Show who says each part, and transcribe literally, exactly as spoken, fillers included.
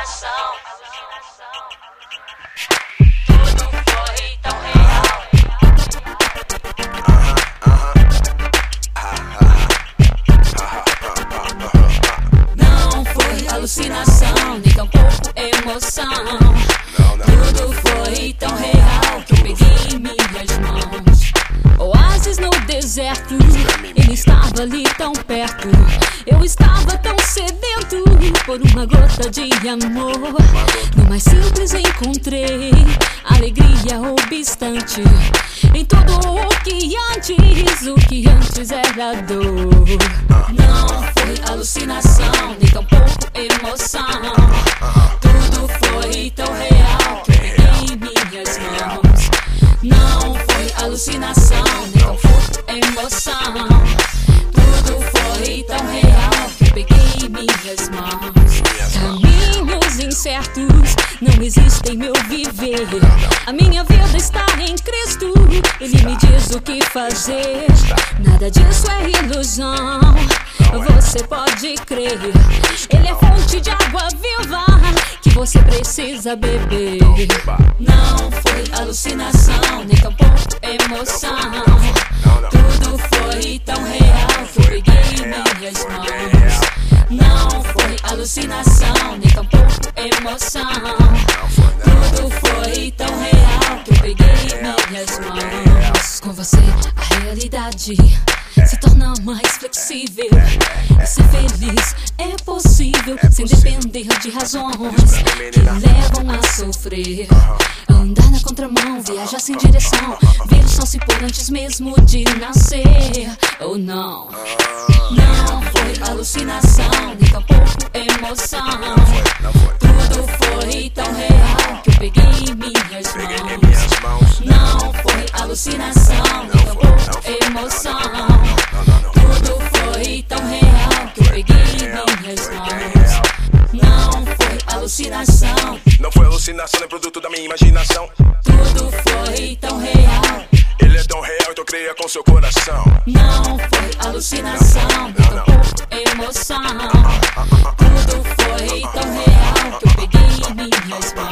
Speaker 1: alucinação. Tudo foi tão real. Não foi alucinação, nem tampouco emoção. Tudo foi tão real que eu peguei em minhas mãos. Oásis no deserto, ele estava ali tão perto. Eu estava tão sedento por uma gota de amor. No mais simples encontrei alegria obstante. Em tudo o que antes, o que antes era dor. Não foi alucinação, nem tampouco emoção. Tudo foi tão real que eu peguei em minhas mãos. Não foi alucinação, nem tampouco emoção. Tudo foi tão real que eu peguei em minhas mãos. Caminhos incertos não existem meu viver. A minha vida está em Cristo, Ele me diz o que fazer. Nada disso é ilusão, você pode crer. Ele é fonte de água viva que você precisa beber. Não foi alucinação, nem tampouco emoção. Tudo foi tão real que eu peguei em minhas mãos. Não foi alucinação, nem tampouco emoção. Tudo foi tão real que eu peguei em minhas mãos. Com você a realidade se torna mais flexível. E ser feliz é possível sem depender de razões que levam a sofrer. Andar na contramão, viajar sem direção, ver o sol se pôr antes mesmo de nascer. Ou não, não foi alucinação, nem tampouco emoção. Tudo foi tão real que eu peguei em minhas mãos. Não foi alucinação, nem tampouco emoção. Tudo foi tão real que eu peguei em minhas mãos. Não foi alucinação.
Speaker 2: Não foi alucinação, nem produto da minha imaginação.
Speaker 1: Tudo foi tão real.
Speaker 2: Ele é tão real, então creia com seu coração.
Speaker 1: Não foi alucinação, nem tampouco emoção. Tudo foi tão real que eu peguei em minhas mãos.